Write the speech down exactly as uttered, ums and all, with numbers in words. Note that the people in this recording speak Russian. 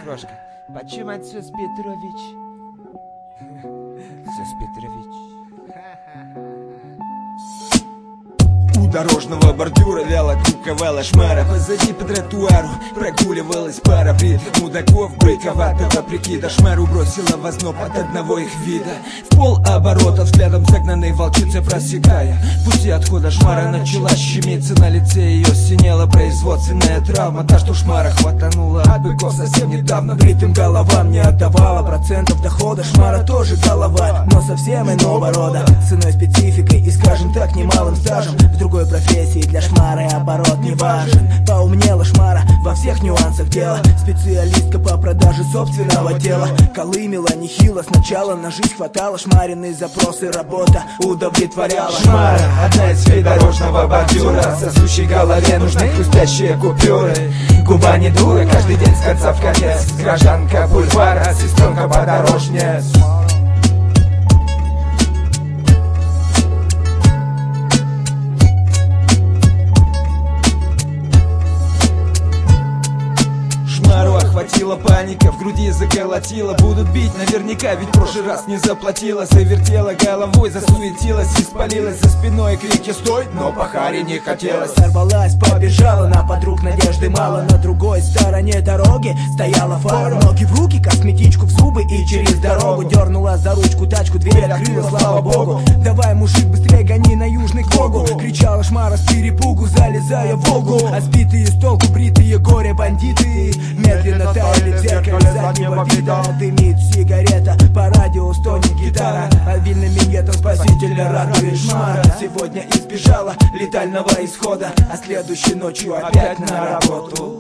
крошка. Почему отец Петрович? Отец Петрович. У дорожного бордюра вяло куковала шмара. Позади по тротуару прогуливалась пара брит мудаков, быковатого прикида. Шмару бросила в озноб от одного их вида. В пол оборота взглядом загнанной волчицы просекая пути отхода, шмара начала щемиться. На лице ее синела производственная травма. Та, что шмара хватанула от быков совсем недавно. Бритым головам не отдавала процентов дохода. Шмара тоже голова, но совсем иного рода, с иной спецификой и, скажем так, немалым стажем. В другой профессии для шмары оборот не важен. Поумнела шмара во всех нюансах дела. Специалистка по продаже собственного тела. Колымела нехило, сначала на жизнь хватало. Шмарины запросы работа удовлетворяла. Шмара, одна из фей дорожного бордюра. Сосущей голове нужны хрустящие купюры. Губа не дура, каждый день с конца в конец. Гражданка бульвара, сестренка подорожнец. Охватила паника, в груди заколотила. Будут бить наверняка, ведь в прошлый раз не заплатила. Завертела головой, засуетилась и спалилась. За спиной крики «Стой!», но по харе не хотелось. Сорвалась, побежала, на подруг надежды мало. На другой стороне дороги стояла фара. Ноги в руки, косметичку в зубы и через дорогу. Дернула за ручку, тачку, дверь открыла, слава богу. Давай, мужик, быстрее гони на южный Когу. Кричала шмара с перепугу, залезая в Волгу. А сбитые с толку бритые горе-бандиты медленно таяли в зеркале заднего вида. Дымит сигарета, по радио стонет гитара. Обильным миньетом спасительно радует шмара. Сегодня избежала летального исхода, а следующей ночью опять на работу.